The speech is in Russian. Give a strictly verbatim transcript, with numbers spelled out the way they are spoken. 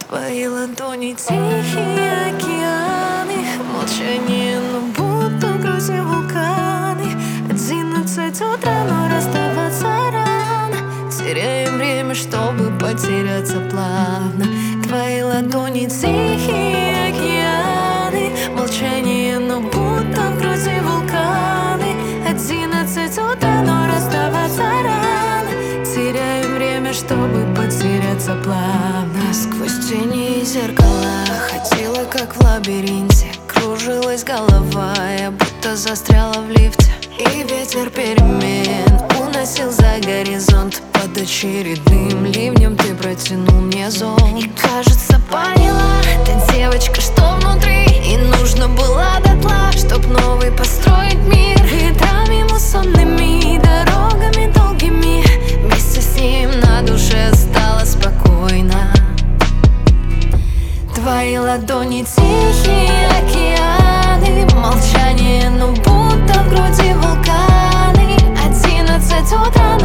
Твои ладони тихие океаны, молчание, но будто в груди вулканы. Одиннадцать утра, но расставаться рано. Теряем время, чтобы потеряться плавно. Твои ладони тихие океаны, молчание, но будто в груди вулканы. Одиннадцать утра, но расставаться рано. Теряем время, чтобы потеряться плавно. Сквозь тени и зеркала ходила, как в лабиринте. Кружилась голова, я будто застряла в лифте. И ветер перемен уносил за горизонт. Под очередным ливнем ты протянул мне зонт. И кажется, поняла, ты девочка, что внутри. И нужно было дотла, чтоб новый построить мир. Ветрами муссонными, дорогами долгими. Вместе с ним на душе стало спокойно. Твои ладони тихие океаны, молчание, но будто в груди вулканы. Одиннадцать утра,